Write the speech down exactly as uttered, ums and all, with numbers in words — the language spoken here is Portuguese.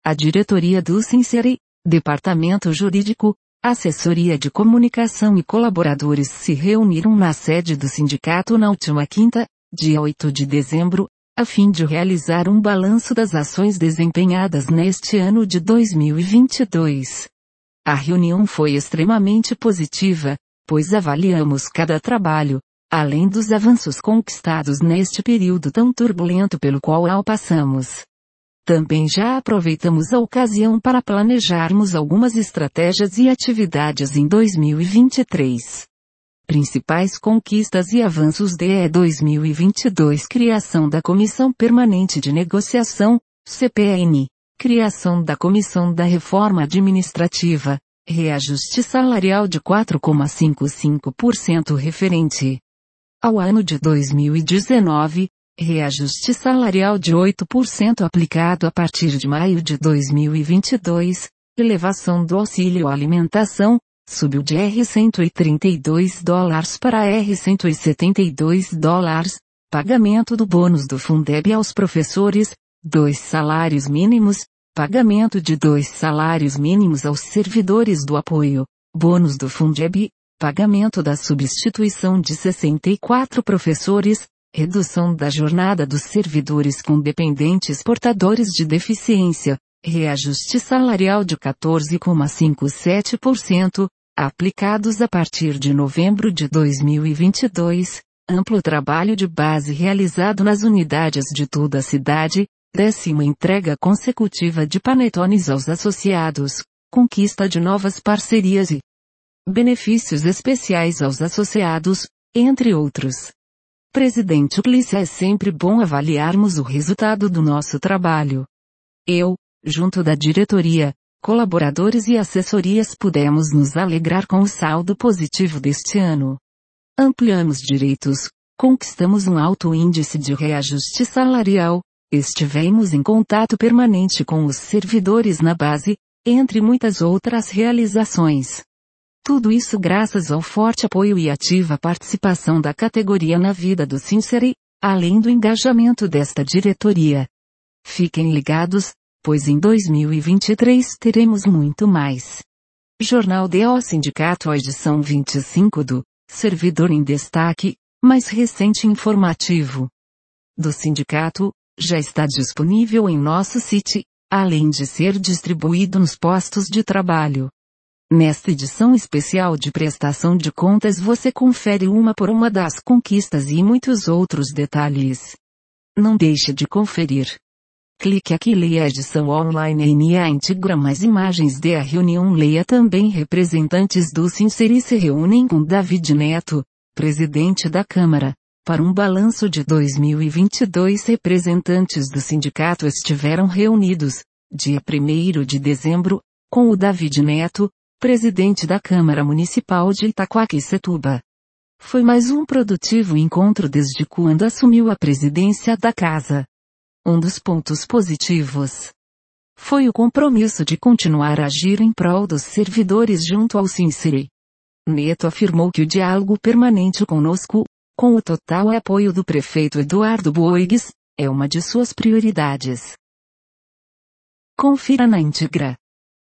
a diretoria do Sinceri, departamento jurídico, assessoria de comunicação e colaboradores se reuniram na sede do sindicato na última quinta, dia oito de dezembro, a fim de realizar um balanço das ações desempenhadas neste ano de dois mil e vinte e dois. A reunião foi extremamente positiva, pois avaliamos cada trabalho, além dos avanços conquistados neste período tão turbulento pelo qual passamos. Também já aproveitamos a ocasião para planejarmos algumas estratégias e atividades em dois mil e vinte e três. Principais conquistas e avanços de dois mil e vinte e dois: criação da Comissão Permanente de Negociação, C P N, criação da Comissão da Reforma Administrativa, reajuste salarial de quatro vírgula cinquenta e cinco por cento referente ao ano de dois mil e dezenove, reajuste salarial de oito por cento aplicado a partir de maio de dois mil e vinte e dois, elevação do auxílio alimentação, subiu de R$ cento e trinta e dois dólares para R$ cento e setenta e dois dólares, pagamento do bônus do Fundeb aos professores, dois salários mínimos, pagamento de dois salários mínimos aos servidores do apoio, bônus do Fundeb, pagamento da substituição de sessenta e quatro professores, redução da jornada dos servidores com dependentes portadores de deficiência, reajuste salarial de quatorze vírgula cinquenta e sete por cento, aplicados a partir de novembro de dois mil e vinte e dois, amplo trabalho de base realizado nas unidades de toda a cidade, décima entrega consecutiva de panetones aos associados, conquista de novas parcerias e benefícios especiais aos associados, entre outros. Presidente Uclícia, é sempre bom avaliarmos o resultado do nosso trabalho. Eu, junto da diretoria, colaboradores e assessorias, pudemos nos alegrar com o saldo positivo deste ano. Ampliamos direitos, conquistamos um alto índice de reajuste salarial, estivemos em contato permanente com os servidores na base, entre muitas outras realizações. Tudo isso graças ao forte apoio e ativa participação da categoria na vida do Sinceri, além do engajamento desta diretoria. Fiquem ligados, pois em dois mil e vinte e três teremos muito mais. Jornal do Sindicato, edição vinte e cinco do Servidor em Destaque, mais recente informativo do sindicato, já está disponível em nosso site, além de ser distribuído nos postos de trabalho. Nesta edição especial de prestação de contas você confere uma por uma das conquistas e muitos outros detalhes. Não deixe de conferir. Clique aqui e leia a edição online em a íntegra. Mais imagens da reunião. Leia também. Representantes do Sinceri se reúnem com David Neto, presidente da Câmara, para um balanço de dois mil e vinte e dois. Representantes do sindicato estiveram reunidos, dia primeiro de dezembro, com o David Neto, presidente da Câmara Municipal de Itaquaquecetuba. Foi mais um produtivo encontro desde quando assumiu a presidência da casa. Um dos pontos positivos foi o compromisso de continuar a agir em prol dos servidores junto ao Sinceri. Neto afirmou que o diálogo permanente conosco, com o total apoio do prefeito Eduardo Boigues, é uma de suas prioridades. Confira na íntegra.